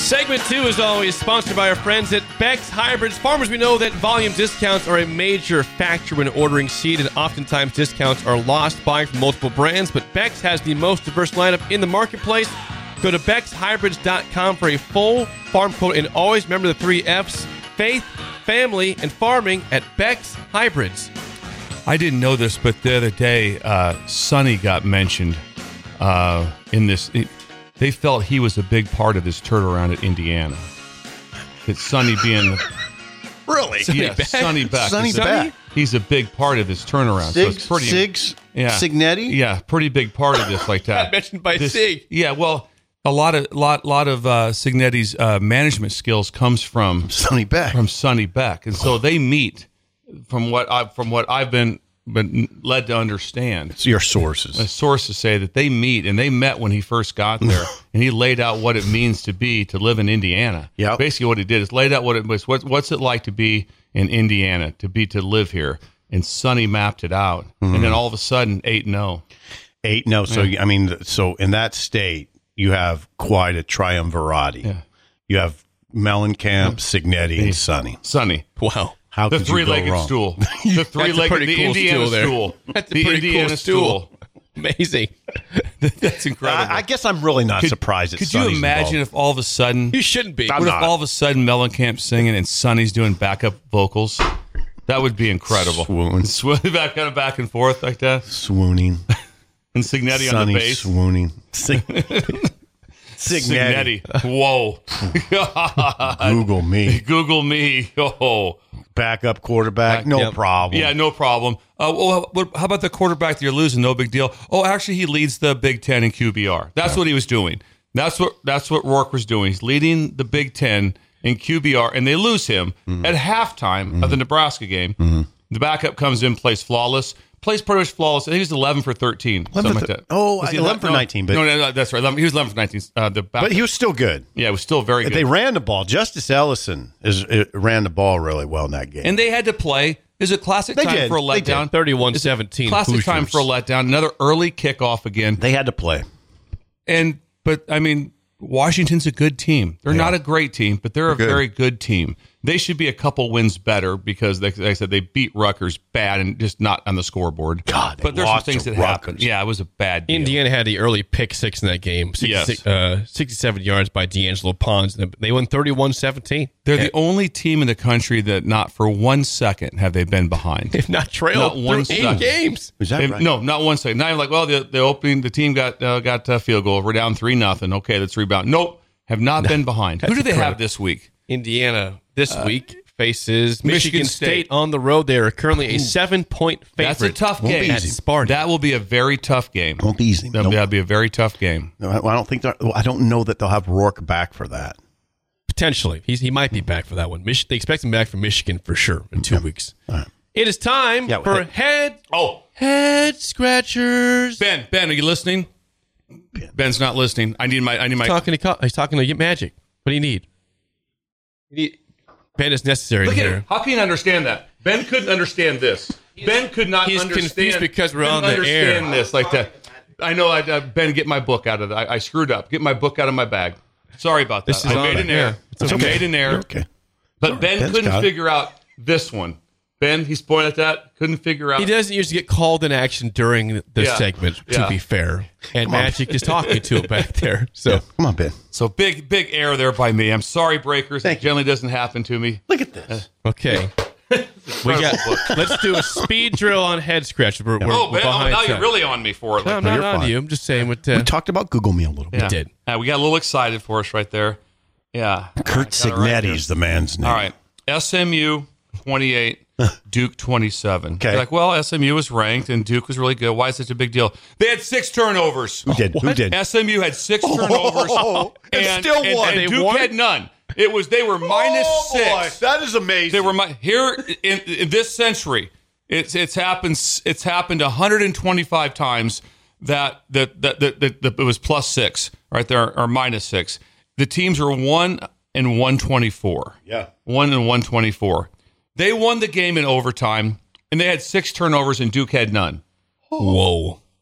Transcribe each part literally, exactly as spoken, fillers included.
Segment two is always sponsored by our friends at Beck's Hybrids. Farmers, we know that volume discounts are a major factor when ordering seed, and oftentimes discounts are lost buying from multiple brands, but Beck's has the most diverse lineup in the marketplace. Go to Becks Hybrids dot com for a full farm quote, and always remember the three F's: faith, family, and farming at Beck's Hybrids. I didn't know this, but the other day, uh, Sonny got mentioned uh, in this. It, they felt he was a big part of this turnaround at Indiana. It's Sonny being... Really? Sonny yeah, Beck? Sonny Beck. Sonny he's Beck. A, he's a big part of this turnaround. Sig, so it's pretty, Sigs? Yeah. Signetti? Yeah, pretty big part of this like that. mentioned by this, Sig. Yeah, well, a lot of lot lot of uh, Signetti's uh, management skills comes from Sonny Beck. From Sonny Beck, and so they meet. From what I from what I've been been led to understand, it's your sources. My sources say that they meet, and they met when he first got there, and he laid out what it means to be to live in Indiana. Yeah, basically what he did is laid out what it was. What, what's it like to be in Indiana, to be to live here? And Sonny mapped it out, mm-hmm. and then all of a sudden, eight and zero, eight and zero. So yeah. I mean, so in that state, you have quite a triumvirate. Yeah. You have Mellencamp, Signetti, and Sonny. Sonny, wow. How the could you go three-legged wrong? stool. The three-legged, the cool Indiana stool. stool. That's a the pretty Indiana cool stool. stool. Amazing. That's incredible. I, I guess I'm really not could, surprised. That Could Sonny's you imagine involved. if all of a sudden you shouldn't be? What if all of a sudden Mellencamp's singing and Sonny's doing backup vocals? That would be incredible. Swoon, swoon back kind of back and forth like that. Swooning, and Signetti Sonny on the bass. Swooning. Sig- Signetti. Signetti. Whoa. Google me. Google me. Oh. Backup quarterback. No yep. problem. Yeah, no problem. Uh, well, what, how about the quarterback that you're losing? No big deal. Oh, actually, he leads the Big Ten in Q B R. That's yeah. what he was doing. That's what that's what Rourke was doing. He's leading the Big Ten in Q B R, and they lose him mm-hmm. at halftime mm-hmm. of the Nebraska game. Mm-hmm. The backup comes in, plays flawless. Plays pretty much flawless. I think he was eleven for thirteen, something like that. Oh, was he eleven for no, nineteen. But no, no, no, that's right. eleven, he was eleven for nineteen. Uh, the but he was still good. Yeah, it was still very good. They ran the ball. Justice Ellison is it ran the ball really well in that game. And they had to play. Is it classic they time did. for a letdown? thirty-one seventeen. Classic Hoosiers. time for a letdown. Another early kickoff again. They had to play. And but I mean, Washington's a good team. They're yeah. not a great team, but they're, they're a good. very good team. They should be a couple wins better because, they, like I said, they beat Rutgers bad and just not on the scoreboard. God, but there's some things that Rutgers. happened. Yeah, it was a bad deal. Indiana had the early pick six in that game. Yes. Uh, sixty-seven yards by D'Angelo Pons. They won thirty-one seventeen. They're and, the only team in the country that not for one second have they been behind. If not trailed not one through eight second. games. Is that right? No, not one second. Not even like, well, the, the opening, the team got uh, got a field goal. We're down three nothing. Okay, let's rebound. Nope, have not been behind. Who do they incredible. have this week? Indiana this uh, week. Faces Michigan, Michigan State. State on the road. They are currently a seven-point favorite. That's a tough game. At Sparta. That will be a very tough game. Won't be easy. That'll, nope. that'll be a very tough game. No, I don't think. I don't know that they'll have Rourke back for that. Potentially, he's he might be back for that one. Mich- they expect him back from Michigan for sure in two yeah. weeks. Right. It is time yeah, for hey. head oh head scratchers. Ben, Ben, are you listening? Ben. Ben's not listening. I need my. I need my. He's talking to he's talking to Magic. What do you need? You need Ben is necessary Look here. At him. How can you understand that? Ben couldn't understand this. Ben could not he's understand. confused because we're on the understand air. This like that. I know. I, uh, Ben, get my book out of. The, I, I screwed up. Get my book out of my bag. Sorry about that. This is I made an error. It's okay. I made an error. Okay. But right. Ben Ben's couldn't figure out this one. Ben, he's pointing at that. Couldn't figure out. He doesn't usually get called in action during this Yeah. segment, to Yeah. be fair. And Magic is talking to him back there. So yeah. Come on, Ben. So big, big error there by me. I'm sorry, Breakers. Thank it generally doesn't happen to me. Look at this. okay. We got. Let's do a speed drill on head scratch. We're, we're, oh, we're Ben, oh, behind now time. you're really on me for it. No, Like I'm that. not you're on fine. you. I'm just saying what. Uh, We talked about Google Me a little bit. Yeah. did. Uh, we got a little excited for us right there. Yeah. Kurt Signetti's the man's name. All right. S M U twenty-eight, Duke twenty-seven. Okay. You're like, well, S M U was ranked and Duke was really good. Why is it such a big deal? They had six turnovers. Who did? Who did? S M U had six turnovers. Oh, and and still and, won. and They Duke won? had none. It was they were minus Oh, boy. six. That is amazing. They were mi- here in, in this century. It's it's happened. It's happened one hundred twenty-five times that that that, that, that, that it was plus six right there or minus six. The teams are one and one twenty-four. Yeah, one and one twenty-four. They won the game in overtime, and they had six turnovers, and Duke had none. Whoa.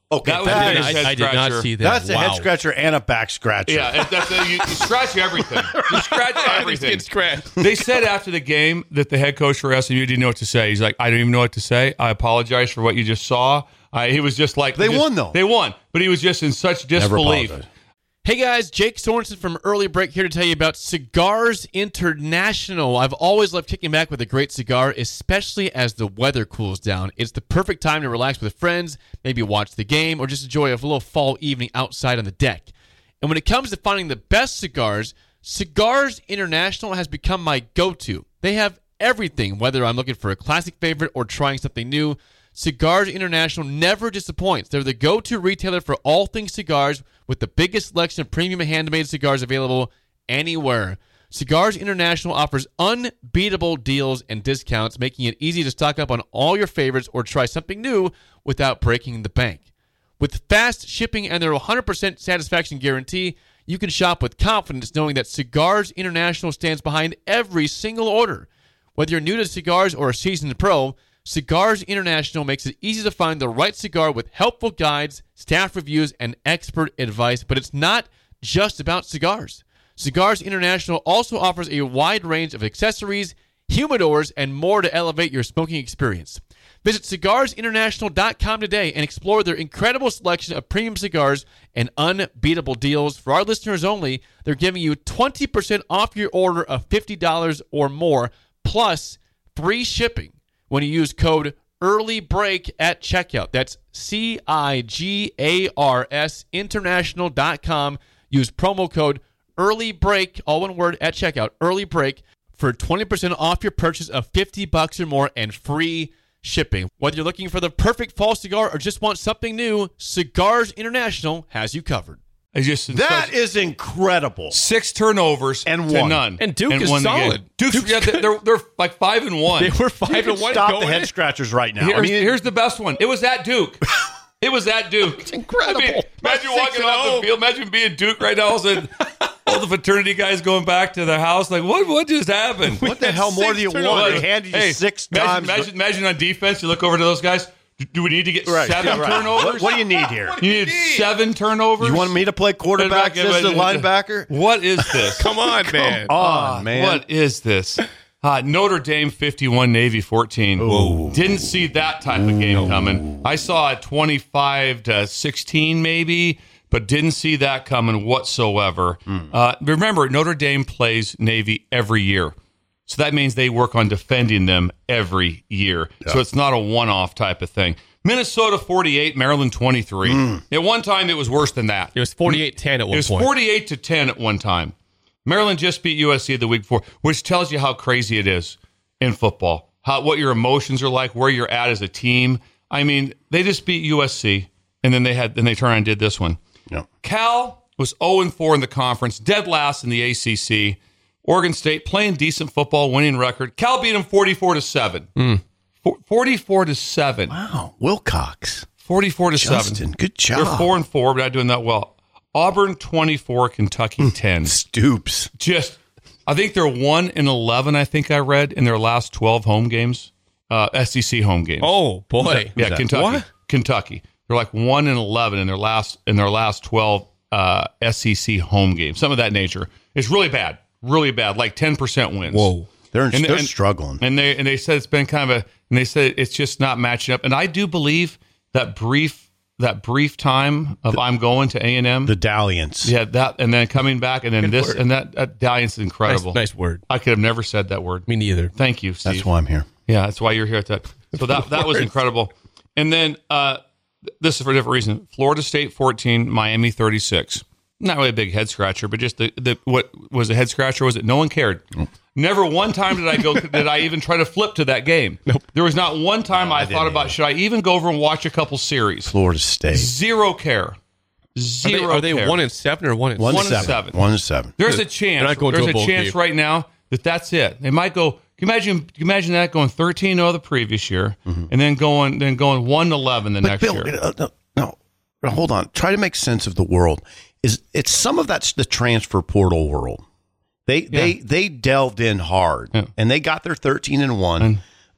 Okay, That was that the I, biggest is- head I did not scratcher. see that. That's a Wow. head scratcher and a back scratcher. Yeah, it- that's a, you, you scratch everything. You scratch Everything's everything. getting scratched. They said after the game that the head coach for S M U didn't know what to say. He's like, I don't even know what to say. I apologize for what you just saw. I, he was just like, They just- won, though. They won, but he was just in such Never disbelief. apologize. Hey guys, Jake Sorensen from Early Break here to tell you about Cigars International. I've always loved kicking back with a great cigar, especially as the weather cools down. It's the perfect time to relax with friends, maybe watch the game, or just enjoy a little fall evening outside on the deck. And when it comes to finding the best cigars, Cigars International has become my go-to. They have everything, whether I'm looking for a classic favorite or trying something new. Cigars International never disappoints. They're the go-to retailer for all things cigars with the biggest selection of premium handmade cigars available anywhere. Cigars International offers unbeatable deals and discounts, making it easy to stock up on all your favorites or try something new without breaking the bank. With fast shipping and their one hundred percent satisfaction guarantee, you can shop with confidence knowing that Cigars International stands behind every single order. Whether you're new to cigars or a seasoned pro, Cigars International makes it easy to find the right cigar with helpful guides, staff reviews, and expert advice. But it's not just about cigars. Cigars International also offers a wide range of accessories, humidors, and more to elevate your smoking experience. Visit cigars international dot com today and explore their incredible selection of premium cigars and unbeatable deals. For our listeners only, they're giving you twenty percent off your order of fifty dollars or more, plus free shipping when you use code EARLYBREAK at checkout. That's C I G A R S international dot com. Use promo code EARLYBREAK, all one word, at checkout, EARLYBREAK, for twenty percent off your purchase of fifty bucks or more and free shipping. Whether you're looking for the perfect fall cigar or just want something new, Cigars International has you covered. I just That is incredible. six turnovers And to one. none, And Duke is won the game. solid. Duke's, Duke's yeah, good. they're they're like five and one. They were five You and can one stop going the head in. scratchers right now. Here's, I mean, here's the best one. It was at Duke. It was at Duke. It's incredible. I mean, imagine Six walking and off oh. the field. Imagine being Duke right now. All of a sudden, all the fraternity guys going back to their house. Like, what? What just happened? what the hell more do you want? They handed you Hey, six imagine, times. Imagine, imagine on defense, you look over to those guys. Do, do we need to get Right, seven yeah, right. turnovers? What, what do you need here? You need seven turnovers. You want me to play quarterback as the linebacker? What is this? Come on, man. On, man. What is this? Uh, Notre Dame fifty-one, Navy fourteen. Ooh. Didn't see that type of game coming. I saw a twenty-five to sixteen maybe, but didn't see that coming whatsoever. Mm. Uh, remember, Notre Dame plays Navy every year. So that means they work on defending them every year. Yeah. So it's not a one-off type of thing. Minnesota forty-eight, Maryland twenty-three. Mm. At one time, it was worse than that. It was forty-eight ten at one It was point. forty-eight to ten at one time. Maryland just beat U S C the week before, which tells you how crazy it is in football, how what your emotions are like, where you're at as a team. I mean, they just beat U S C, and then they had then they turned around and did this one. Yeah. Cal was oh and four in the conference, dead last in the A C C. Oregon State playing decent football, winning record. Cal beat them forty-four to seven. Mm. For, forty-four to seven. Wow. Wilcox. forty-four to Justin, seven. good job. They're four and four, but not doing that well. Auburn twenty-four, Kentucky ten. Stoops. Just, I think they're one and eleven. I think I read in their last twelve home games, uh, S E C home games. Oh, boy. yeah, that? Kentucky. What? Kentucky. They're like one and eleven in their last in their last twelve uh, S E C home games. Some of that nature. It's really bad, really bad. Like ten percent wins. Whoa. They're, in, And- they're and- struggling. And they and they said it's been kind of a. And they said it's just not matching up. And I do believe that brief that brief time of I'm going to A and M. the dalliance. Yeah, that and then coming back and then Good this word. and that, that dalliance is Nice, incredible. nice word. I could have never said that word. Me neither. Thank you, Steve. That's why I'm here. Yeah, that's why you're here at that. So that that was incredible. And then uh, this is for a different reason. Florida State fourteen, Miami thirty-six. Not really a big head scratcher, but just the, the what was a head scratcher was it? No one cared. Never one time did I go. Did I even try to flip to that game? Nope. There was not one time I, didn't thought about either. should I even go over and watch a couple series. Florida State. Zero care. Are they, Zero. are they care. one and seven or one and One, One and and seven. seven. One and seven. There's a They're chance. not going to There's a a bowl chance game. right now that that's it. They might go. Can you imagine? Can you imagine that going thirteen oh the previous year, and then going then going one eleven the But next Bill, year. uh, no, no, no, hold on. Try to make sense of the world. Is it's some of that's the transfer portal world. They they they delved in hard, Yeah. and they got their thirteen and one. And-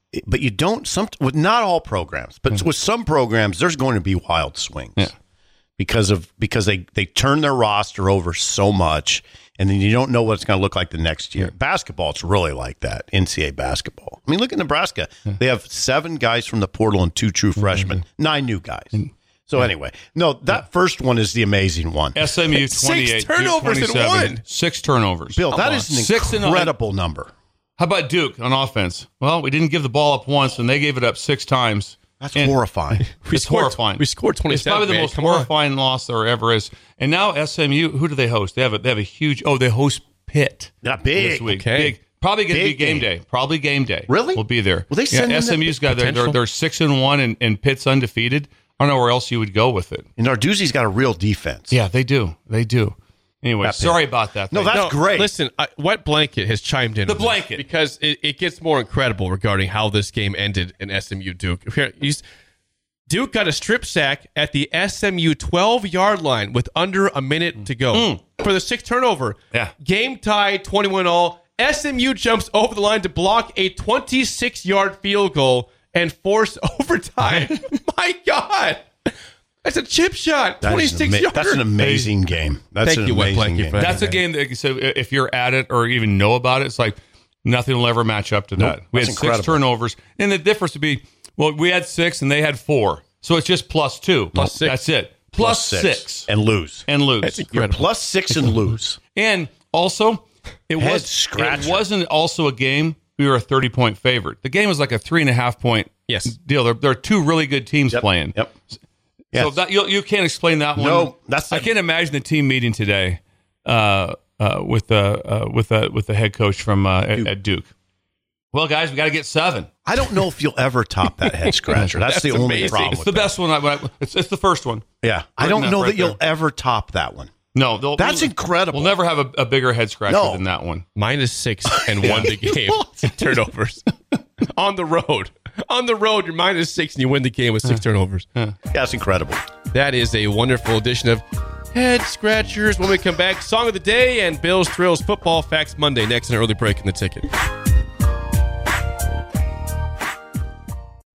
but you don't. Some with not all programs, but mm-hmm. with some programs, there's going to be wild swings yeah. because of because they they turn their roster over so much, and then you don't know what it's going to look like the next year. Yeah. Basketball, it's really like that. N C double A basketball. I mean, look at Nebraska. Yeah. They have seven guys from the portal and two true freshmen, mm-hmm. nine new guys. Mm-hmm. So anyway, no, that yeah. first one is the amazing one. S M U twenty-eight, six turnovers Duke in one. Six turnovers. Bill, that is an Six incredible number. How about Duke on offense? Well, we didn't give the ball up once, and they gave it up six times. That's and horrifying. We it's scored, horrifying. We scored twenty-seven. It's probably the man. most Come horrifying on. loss there ever is. And now S M U, who do they host? They have a they have a huge. Oh, they host Pitt. Yeah, big. This week. Okay. Big. Probably going to be game, game day. Probably game day. Really? We'll be there. Will they send yeah, in S M U's the got they're, they're they're six and one, and, and Pitt's undefeated. I don't know where else you would go with it. And Narduzzi's got a real defense. Yeah, they do. They do. Anyway, that sorry about that. No, thing. that's no, great. Listen, I, Wet Blanket has chimed in. The blanket. Because it, it gets more incredible regarding how this game ended in S M U Duke. Here, he's, Duke got a strip sack at the S M U twelve-yard line with under a minute to go mm. for the sixth turnover. Yeah. Game tie, twenty-one all. S M U jumps over the line to block a twenty-six-yard field goal and force overtime. My God. That's a chip shot. twenty-six ama- yards. That's an amazing game. That's Thank an you, Wet amazing Blanket, game. for that. That's a game that, so if you're at it or even know about it, it's like nothing will ever match up to Nope, that. We had that's six incredible. turnovers, and the difference would be, well, we had six and they had four. So it's just plus two. Plus six. That's it. Plus Plus six. six. And lose. And lose. That's You're incredible. plus six and lose. And also, it Head was scratcher. it wasn't also a game we were a thirty-point favorite. The game was like a three and a half point Yes. deal. There, there are two really good teams Yep. playing. Yep. So Yes. that you you can't explain that one. No, that's I the- can't imagine the team meeting today uh, uh, with the uh, with the with the head coach from uh, at, at Duke. Well, guys, we got to get seven. I don't know if you'll ever top that head scratcher. That's, That's the only amazing. problem. It's with the that. best one. I, I, it's, it's the first one. Yeah. I Written don't up know right that you'll there. ever top that one. No, they'll- That's we'll- incredible. We'll never have a, a bigger head scratcher No. than that one. Minus six and won the game. Turnovers. On the road. On the road, you're minus six and you win the game with six turnovers. Yeah, it's incredible. That is a wonderful edition of Head Scratchers. When we come back, Song of the Day and Bill's Thrills Football Facts Monday next in an early break in the ticket.